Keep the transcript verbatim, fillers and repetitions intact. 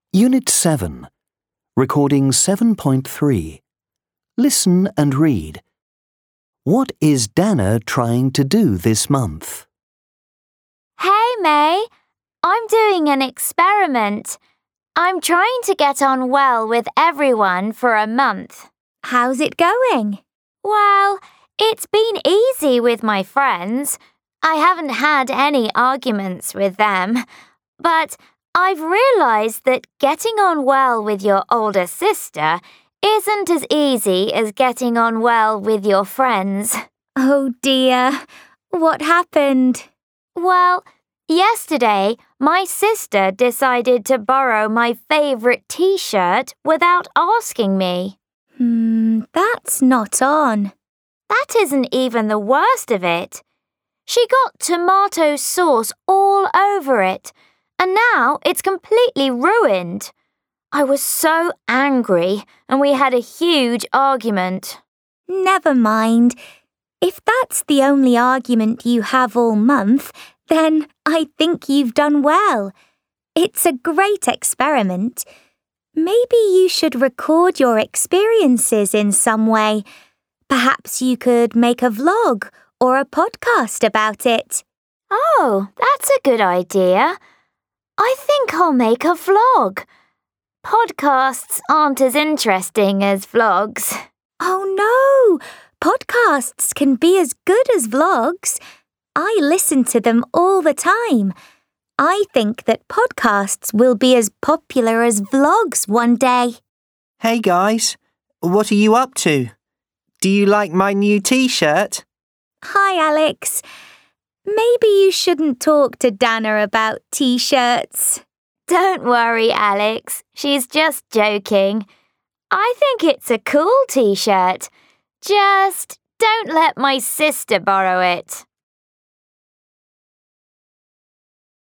Unit seven, Recording seven point three. Listen and read. What is Dana trying to do this month? Hey, May. I'm doing an experiment. I'm trying to get on well with everyone for a month. How's it going? Well, it's been easy with my friends. I haven't had any arguments with them. But I've realized that getting on well with your older sister isn't as easy as getting on well with your friends. Oh dear, what happened? Well, yesterday, my sister decided to borrow my favorite t-shirt without asking me. Hmm, that's not on. That isn't even the worst of it. She got tomato sauce all over it, and now it's completely ruined. I was so angry, and we had a huge argument. Never mind. If that's the only argument you have all month, then I think you've done well. It's a great experiment. Maybe you should record your experiences in some way. Perhaps you could make a vlog or a podcast about it. Oh, that's a good idea. I think I'll make a vlog. Podcasts aren't as interesting as vlogs. Oh no! Podcasts can be as good as vlogs. I listen to them all the time. I think that podcasts will be as popular as vlogs one day. Hey guys, what are you up to? Do you like my new t-shirt? Hi, Alex. Maybe you shouldn't talk to Dana about t-shirts. Don't worry, Alex. She's just joking. I think it's a cool t-shirt. Just don't let my sister borrow it.